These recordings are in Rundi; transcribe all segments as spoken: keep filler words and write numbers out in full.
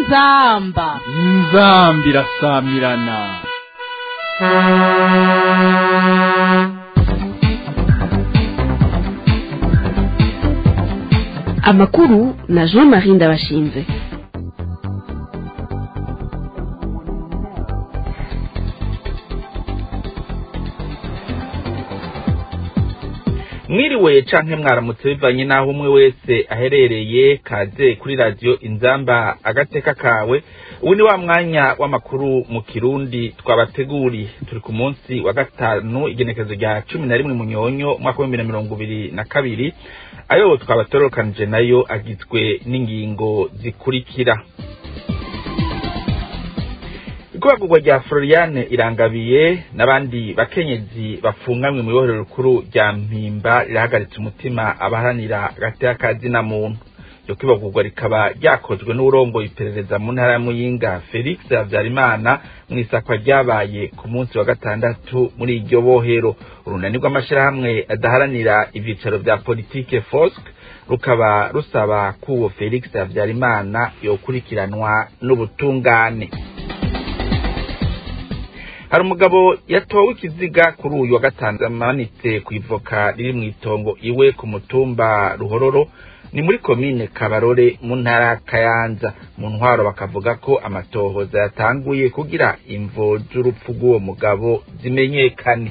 inzamba inzambi irasamirana. Amakuru na Jean-Marie Ndabashinze. Mwiriwe canke mwaramutse bivanye naho umwe wese aherereye, kaze kuri radio Inzamba agateka kawe. Ubu ni wa mwanya w'amakuru mu Kirundi twabateguri. Turi ku munsi wa gatanu igenekezo rya cumi na rimwe Munyonyo umwaka wa bibiri na mirongo ibiri na kabiri. Ayo twabatorokanije nayo agizwe n'ingingo zikurikira. Igwagurwa rya Floriane Irangabiye n'abandi bakenyezi bafungamwe mu ibohero rikuru rya Mpimba rirahagaritse umutima abaharanira agateka kazina muntu. Iryo kwibagurwa rikaba ryakozwe n'urongo iperereza mu ntara ya Muyinga Felix Havyarimana mwisakwa ryabaye ku munsi wa gatandatu muri iryo bohero. Urunani rw'amashirahamwe adaharanira ivyicaro vya politike F O S C rukaba rusaba ko uwo Felix Havyarimana yokurikiranwa n'ubutungane. Hari umugabo yatowe ikiziga kuri uyu wa gatanu amanitse ku ivoka riri mu itongo iwe ku mutumba Ruhororo ni muri komine Kabarore mu ntara Kayanza. Mu ntwaro bakavuga ko amatohoza yatanguye kugira imvo z'urupfu rw'uwo mugabo zimenyekane.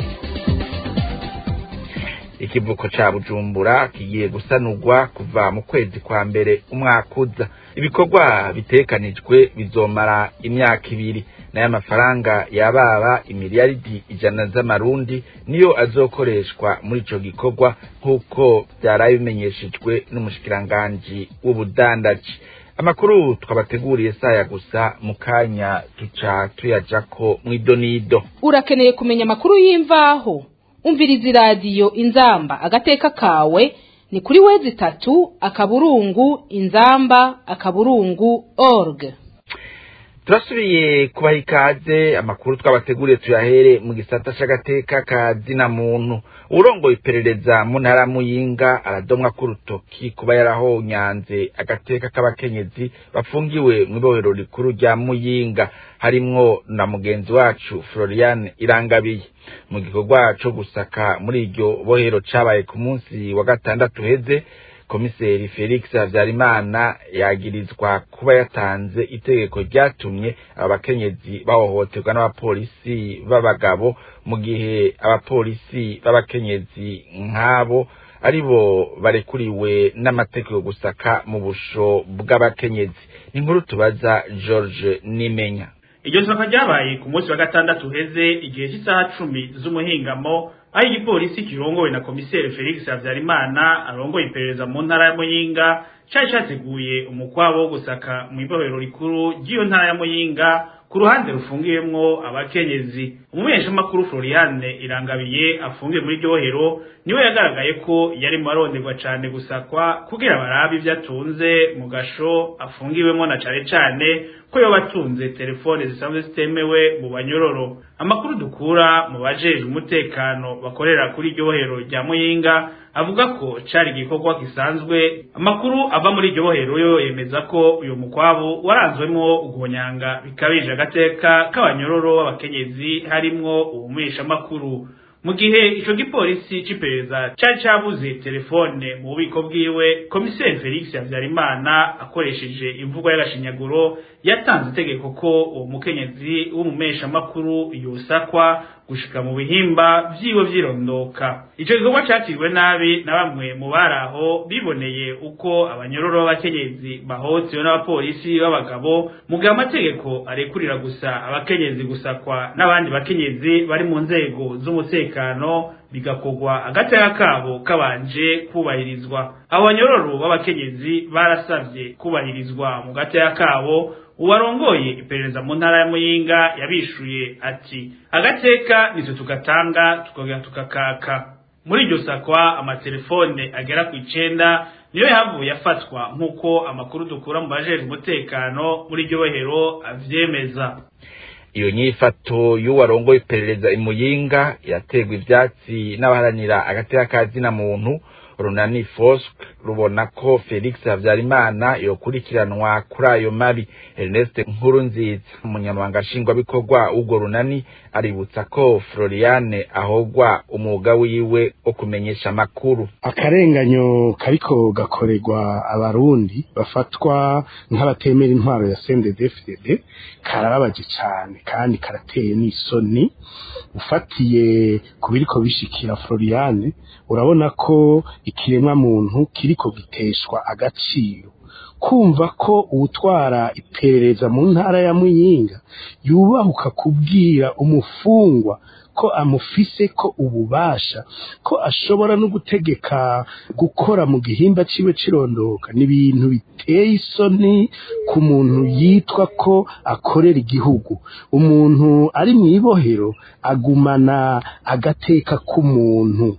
Ikivuko ca Bujumbura kigiye gusanurwa kuva mu kwezi kwa mbere umwaka uza. Ibikorwa bitekanijwe bizomara imyaka ibiri, n'aya mafaranga yababa imiliyaridi ijana z'amarundi niyo azokoreshwa muri ico gikorwa nk'uko byaraye bimenyeshejwe n'umushikiranganji w'ubudandaji. Amakuru twabateguriye saya gusa mu kanya tuca tuyajako mw'idonido. Urakeneye kumenya amakuru y'imvaho? Umviriza radio Inzamba agateka kawe ni kuri wezi tatu akaburungu inzamba akaburungu org. Turasubiye kubaha ikaze. Amakuru twabateguriye tuyahere mu gisata c'agateka kazina muntu. Urongo iperereza mu ntara Muyinga aradomwa ku rutoki kuba yarahonyanze agateka k'abakenyezi bafungiwe mu ibohero rikuru rya Muyinga, harimwo na mugenzi wacu Floriane Irangabiye. Mu gikorwa co gusaka muri iryo bohero cabaye ku munsi wa gatandatu heze, Komiseri Felix Havyarimana yagirizwa kuba yatanze itegeko ryatumye abakenyezi bahohoterwa n'abapolisi b'abagabo, mu gihe abapolisi b'abakenyezi nk'abo aribo barekuriwe n'amategeko gusaka mu busho bw'abakenyezi. Inkuru tubaza George Nimenya. Iryo saka ryabaye ku munsi wa gatandatu heze igihe cy'isaha cumi z'umuhingamo, aho igipolisi kirongowe na Komiseri Felix Havyarimana arongoye iperereza mu ntara ya Muyinga cari categuye umukwabo wo gusaka mu ibohero rikuru ry'iyo ntara ya Muyinga ku ruhande rufungiyemwo abakenyezi. Umumenyeshamakuru Floriane Irangabiye afungiye muri iryo bohero niwe yagaragaye ko yari mu baronderwa cane gusakwa kugira barabe ivyo atunze mu gasho afungiwemwo, na cane cane ko yoba atunze telefone zisanzwe zitemewe mu banyororo. Amakuru dukura mu bajejwe umutekano bakorera kuri iryo bohero rya Muyinga avuga ko cari igikorwa gisanzwe. Amakuru ava muri iryo bohero yo yemeza ko uyu mukwabo waranzwemwo uguhonyanga bikabije agateka k'abanyororo b'abakenyezi harimwo ubumesha makuru. Mu gihe ico gipolisi c'iperereza cari cabuze telefone mu bubiko bwiwe, Komiseri Felix Havyarimana akoresheje imvugo y'agashinyaguro yatanze itegeko ko uwo mukenyezi w'umumesha makuru yosakwa gushika mu bihimba vyiwe vyirondoka. Ico gikorwa cakiriwe nabi na bamwe mu baraho biboneye uko abanyororo b'abakenyezi bahohotewe n'abapolisi b'abagabo, mu gihe amategeko arekurira gusa abakenyezi gusakwa n'abandi bakenyezi bari mu nzego z'umutekano bigakogwa agateka kabo kabanje kubahirizwa. Abanyororo b'abakenyezi barasavye kubahirizwa mu gateka kabo. Uwarongoye iperereza mu ntara ya Muyinga yabishuye ati agateka nizo tugatanga tukongera tukakaka. Muri iryo sakwa amatelefone agera ku icenda niyo yavuye afatwa nk'uko amakuru dukura mu bajejwe umutekano muri iryo bohero avyemeza. Iyo nyifato y'uwarongoye iperereza i Muyinga yategwa ivyatsi n'abaharanira agateka kazina muntu. runani Fosk rubona ko Felix Havyarimana yokurikiranwa kuri ayo mabi. Ernest Nkurunziza umunyamabanga nshingwabikorwa w'urwo runani aributsa ko Floriane ahogwa umwuga wiwe wo kumenyesha amakuru. Akarenganyo kariko gakorerwa abarundi bafatwa nk'abatemera intwaro ya C N D D F D D karababaje cyane kandi karateye n'isoni. Ufatiye kubiriko bishikira Floriane urabona ko ikiremwa muntu kiriko giteshwa agaciro. Kumva ko utwara iperereza mu ntara ya Muyinga yubahuka kubwira umufungwa ko amufise ko ububasha ko ashobora no gutegeka gukora mu gihimba ciwe cirondoka n'ibintu biteye isoni ku muntu yitwa ko akorera igihugu. Umuntu ari mwibohero agumana agateka k'umuntu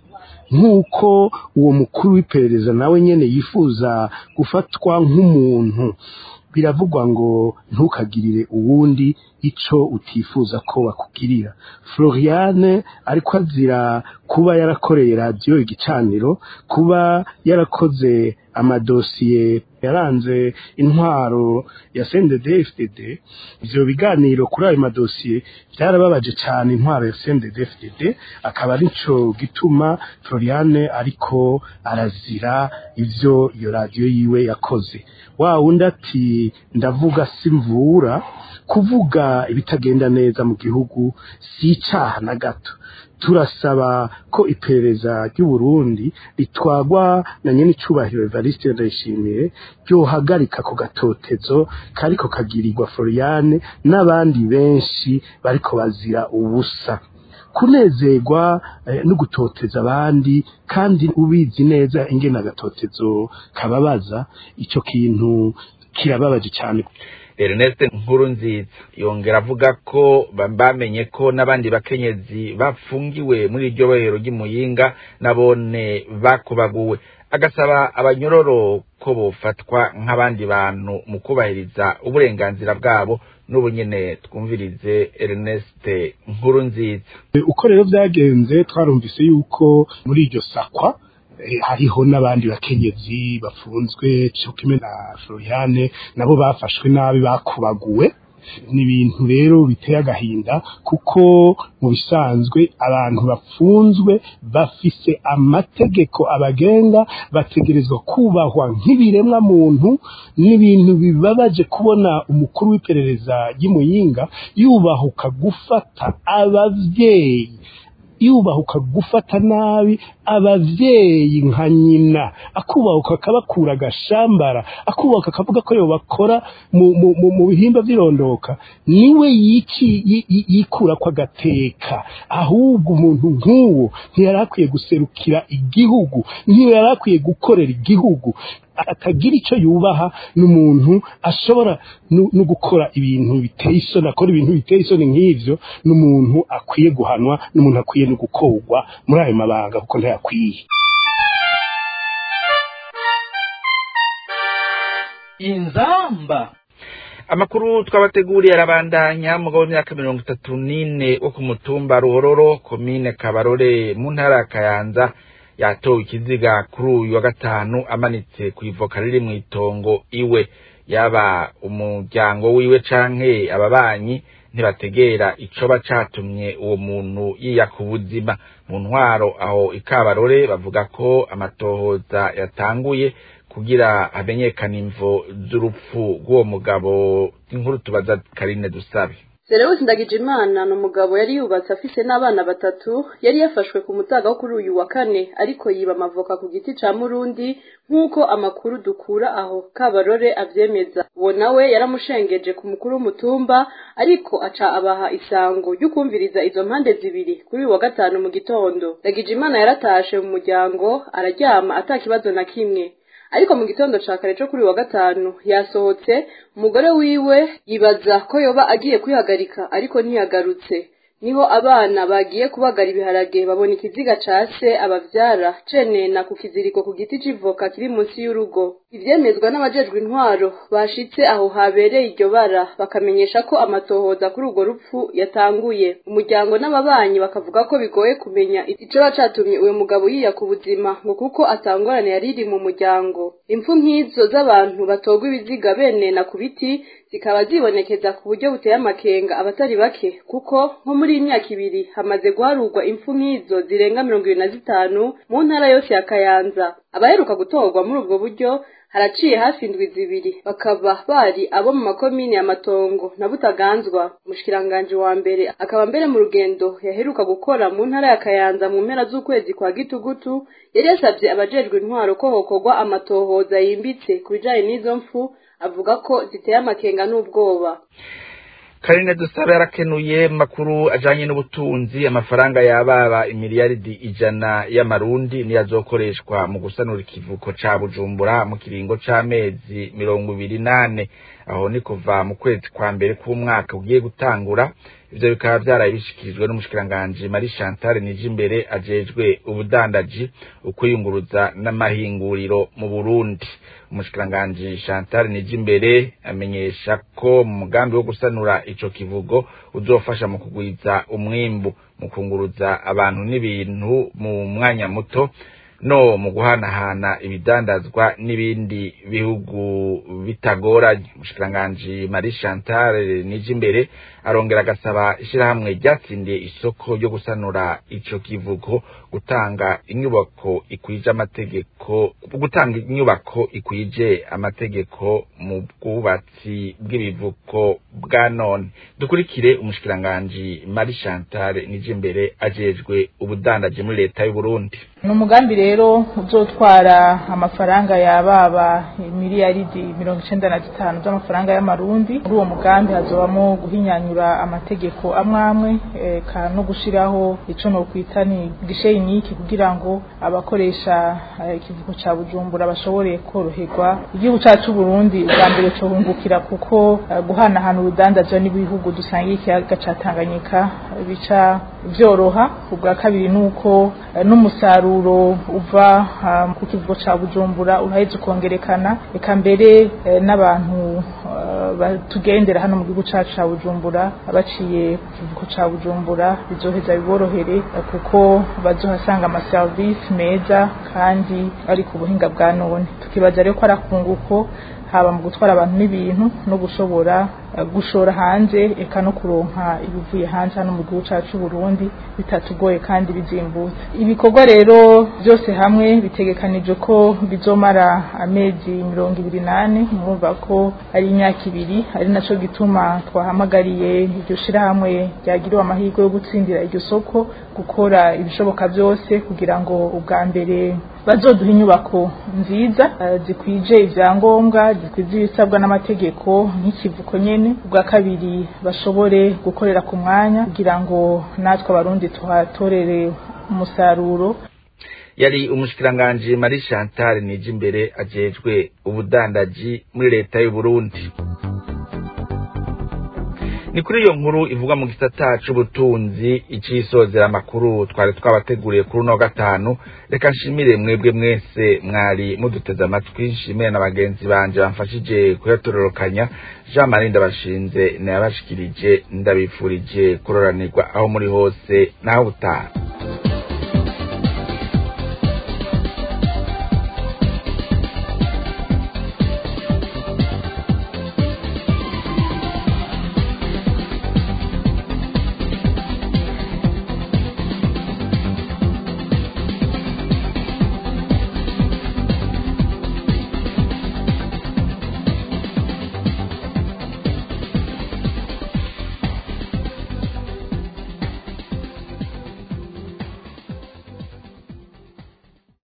nk'uko uwo mukuru w'iperereza nawe nyene yifuza gufatwa nk'umuntu. Biravugwa ngo ntukagirire uwundi ico utifuza ko bakugirira. Floriane ariko azira kuba yarakoreye radio igicaniro, kuba yarakoze amadosiye yaranze intwaro ya C N D D F D D. Ivyo biganiro kuri ayo madosiye byarababaje cyane intwaro ya C N D D F D D, akaba arico gituma Floriane ariko arazira ivyo iyo radio yiwe yakoze. Wa wundi ati ndavuga simvura, kuvuga ibitagenda neza mu gihugu si icaha na gato. Turasaba ko iperereza ry'u Burundi ritwagwa na nyene icubahiro Evariste Ndayishimiye ryohagarika ku gatotezo kariko kagirirwa Floriane n'abandi benshi bariko bazira ubusa. Kunezerwa eh, no gutoteza abandi kandi ubizi neza ingene agatotezo kababaza, ico kintu kirababaje cyane. Ernest Nkurunziza yongera avuga ko bamenye ko n'abandi bakenyezi bafungiwe muri iryo bohero ry'Imuyinga nabone bakubaguwe. Agasaba abanyororo ko bofatwa nk'abandi bantu mu kubahiriza uburenganzira bwabo. N'ubunyene twumvirize Ernest Nkurunziza. Uko rero byagenze twarumvise yuko muri iryo sakwa hariho n'abandi bakenyezi bafunzwe cyo kimwe na Floriane nabo bafashwe nabi bakubaguwe. Ni ibintu rero biteye agahinda kuko mu bisanzwe abantu bafunzwe bafise amategeko abagenga, bategerezwa kubahwa nk'ibiremwa muntu. N'ibintu bibabaje kubona umukuru w'iperereza y'Imuyinga yubahuka gufata abavyeyi yubahuka gufata nabi abavyeyi nka nyina, akubahuka akabakura agashambara, akubahuka akavuga ko yo bakora mu, mu, mu, mu bihimba vyirondoka. Niwe yiki yikura kwa gateka. Ahubwo umuntu nk'uwo ntiyarakwiye guserukira igihugu, ntiyarakwiye gukorera igihugu. Atagira ico yubaha n'umuntu ashobora no gukora ibintu biteye isoni, akora ibintu biteye isoni nk'ivyo. N'umuntu akwiye guhanwa, n'umuntu akwiye no gukogwa muri ayo mabanga kuko ntayakwiye. Inzamba. Amakuru twabateguriye arabandanya. Mugabo w'imyaka mirongo itatu n'ine wo ku mutumba Ruhororo komine Kabarore mu ntara ya Kayanza yatowe ikiziga kuri uyu wa gatanu amanitse ku ivoka riri mu itongo iwe. Yaba umuryango wiwe canke ababanyi ntibategera icoba catumye uwo muntu yiyaka ubuzima. Mu ntwaro aho Ikabarore bavuga ko amatohoza yatanguye kugira hamenyekane imvo z'urupfu rw'uwo mugabo. Inkuru tubaza Karine Dusabe. Serewusi Ndagijimana ni umugabo yari yubatse afise n'abana batatu, yari yafashwe ku mutaga wo kuri uyu wa kane ariko yiba amavoka ku giti ca Murundi nk'uko amakuru dukura aho Kabarore avyemeza. Uwo nawe yaramushengeje ku mukuru w'umutumba ariko aca abaha isango ry'ukumviriza izo mpande zibiri kuri uyu wa gatanu mu gitondo. Ndagijimana yaratashe mu muryango araryama atakibazo na kimwe. Ariko mu gitondo ca kare cyo kuri wa gatanu yasohotse, umugore wiwe yibaza ko yoba agiye kwihagarika ariko ntiyagarutse. niho abana bagiye kubagara ibiharage babona ikiziga ca se abavyara cenena ku kiziriko ku giti c'ivoka kiri munsi y'urugo. Ivyemezwa n'abajejwe intwaro bashitse aho habereye iryo bara bakamenyesha ko amatohoza kuri urwo rupfu yatanguye. Umuryango n'ababanyi bakavuga ko bigoye kumenya ico bacatumye uyo mugabo yiya ku buzima ngo kuko atangorane yariri mu muryango. Impfu nk'izo z'abantu batogwa ibiziga benena ku biti zikaba zibonekeza ku buryo buteye amakenga abatari bake kuko nko muri imyaka ibiri hamaze guharurwa impfu nk'izo zirenga mirongo ibiri na zitanu mu ntara yose ya Kayanza. Abaheruka gutorwa muri ubwo buryo haraciye hafi indwi zibiri bakaba bari abo mu makomine ya Matongo na Butaganzwa. Umushikiranganje wa mbere akaba mbere mu rugendo yaheruka gukora mu ntara ya Kayanza mu mpera z'ukwezi kwa Gitugutu yari yasabye abajejwe intwaro ko hokorwa amatohoza yimbitse ku bijanye n'izo mfu, avuga ko ziteye amakenga n'ubwoba. Karine Dusabe yarakenuye makuru ajanye n'ubutunzi amafaranga yababa imiliyaridi ijana y'amarundi ni yazokoreshwa mu gusanura ikivuko ca Bujumbura mu kiringo c'amezi mirongo ibiri nane, aho ni kuva mu kwezi kwa mbere k'umwaka ugiye gutangura. Ivyo bikaba vyaraye bishikirijwe n'umushikiranganje Marie Chantal Nijimbere ajejwe ubudandaji ukwiyunguruza n'amahinguriro mu Burundi. Umushikiranganje Chantal Nijimbere amenyesha ko mu mugambi wo gusanura ico kivugo uzofasha mu kugwiza umwimbu mu kunguruza abantu n'ibintu mu mwanya muto no mu guhanahana ibidandazwa n'ibindi bihugu bitagoranye. Umushikiranganje Marie Chantal Nijimbere arongera agasaba ishirahamwe ryatsindiye isoko ryo gusanura ico kivugo gutanga inyubako ikwije amategeko gutanga inyubako ikwije amategeko mu bwubatsi bw'ibivuko bwa none. Dukurikire umushikiranganje Marie Chantal Nijimbere ajejwe ubudandaje muri leta y'u Burundi. N'umugambi rero uzotwara amafaranga yababa miliyaridi mirongo icenda na zitanu z'amafaranga y'amarundi. Muri uwo mugambi hazobamo guhinyanyura amategeko amwamwe eka no gushiraho ico no kwita ni gishenyiki kugira ngo abakoresha ikivuko ca Bujumbura bashobore koroherwa. Igihugu cacu Burundi bwa mbere cyo hungukira kuko guhanahana urudandazwa n'ibihugu dusangiye ikiyaga ca Tanganyika bica vyoroha. Ubwa kabiri nuko n'umusaruro uva um, ku kivugo ca Bujumbura uraheze kongerekana, eka mbere eh, n'abantu uh, batugendera hano mu gihugu cacu ca Bujumbura baciye ku kivugo ca Bujumbura bizoheza biborohere uh, kuko bazohasanga ama service meza kandi ari ku buhinga bwa none. Tukibaza rero ko arakunguko haba mu gutwara abantu n'ibintu no gushobora uh, gushora hanze eka no kuronka ibivuye hanze hano mu gihugu cacu Burundi bitatugoye kandi bizimbutse. Ibikorwa rero byose hamwe bitegekanije ko bizomara amezi mirongo ibiri nane, murumva ko ari imyaka ibiri, ari naco gituma twahamagariye iryo shirahamwe ryagiriwe amahirwe yo gutsindira iryo soko gukora ibishoboka byose kugira ngo ubwa mbere bazoduha inyubako nziza uh, zikwije ivyangombwa zikwije ibisabwa n'amategeko nk'ikivuko nyene. Ubwa kabiri bashobore gukorera ku mwanya kugira ngo natwe abarundi tuhatorere umusaruro. Yari umushikiranganje Marie Chantal Nijimbere ajejwe ubudandaji muri leta y'u Burundi. Ni kuri iyo nkuru ivuga mu gisata c'ubutunzi icisozera amakuru twari twabateguriye kuri no gatanu. Reka nshimire mwebwe mwese mwari muduteza amatwi, nshimire n'abagenzi banje bamfashije kuyatororokanya. Jean Marie Ndabashinze nayabashikirije, ndabifurije kuroranirwa aho muri hose naho butaha.